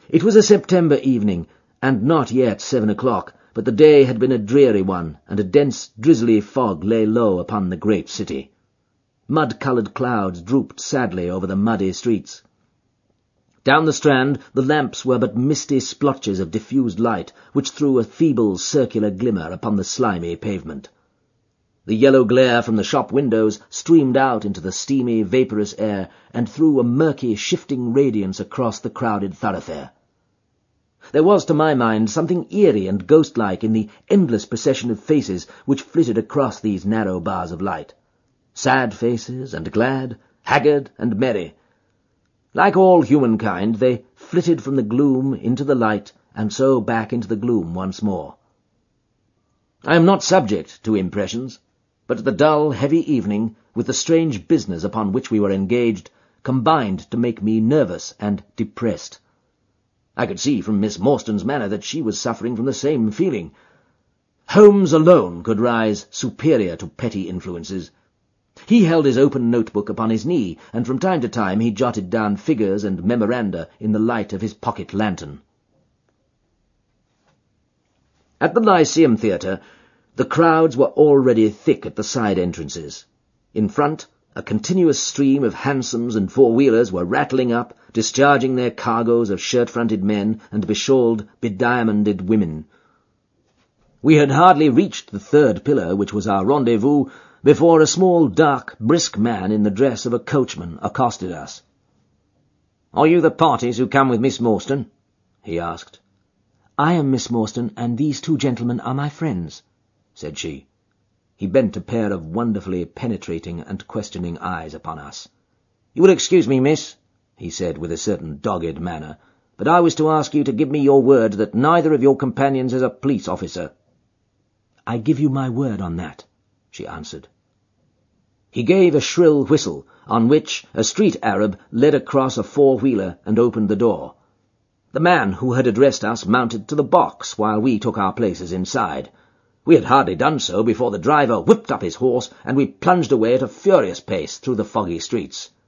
It was a September evening, and not yet 7 o'clock, but the day had been a dreary one, and a dense, drizzly fog lay low upon the great city. Mud-coloured clouds drooped sadly over the muddy streets. Down the Strand the lamps were but misty splotches of diffused light, which threw a feeble circular glimmer upon the slimy pavement. The yellow glare from the shop windows streamed out into the steamy, vaporous air, and threw a murky, shifting radiance across the crowded thoroughfare. There was, to my mind, something eerie and ghost-like in the endless procession of faces which flitted across these narrow bars of light. Sad faces and glad, haggard and merry. Like all humankind, they flitted from the gloom into the light, and so back into the gloom once more. I am not subject to impressions, but the dull, heavy evening, with the strange business upon which we were engaged, combined to make me nervous and depressed. I could see from Miss Morstan's manner that she was suffering from the same feeling. Holmes alone could rise superior to petty influences. He held his open notebook upon his knee, and from time to time he jotted down figures and memoranda in the light of his pocket lantern. At the Lyceum Theatre, the crowds were already thick at the side entrances. In front, a continuous stream of hansoms and four-wheelers were rattling up, discharging their cargoes of shirt-fronted men and beshawled, bediamonded women. We had hardly reached the third pillar, which was our rendezvous, before a small, dark, brisk man in the dress of a coachman accosted us. "Are you the parties who come with Miss Morstan?" he asked. "I am Miss Morstan, and these two gentlemen are my friends," said she. He bent a pair of wonderfully penetrating and questioning eyes upon us. "You will excuse me, miss," he said with a certain dogged manner, "but I was to ask you to give me your word that neither of your companions is a police officer." "I give you my word on that," she answered. He gave a shrill whistle, on which a street Arab led across a four-wheeler and opened the door. The man who had addressed us mounted to the box while we took our places inside. We had hardly done so before the driver whipped up his horse, and we plunged away at a furious pace through the foggy streets.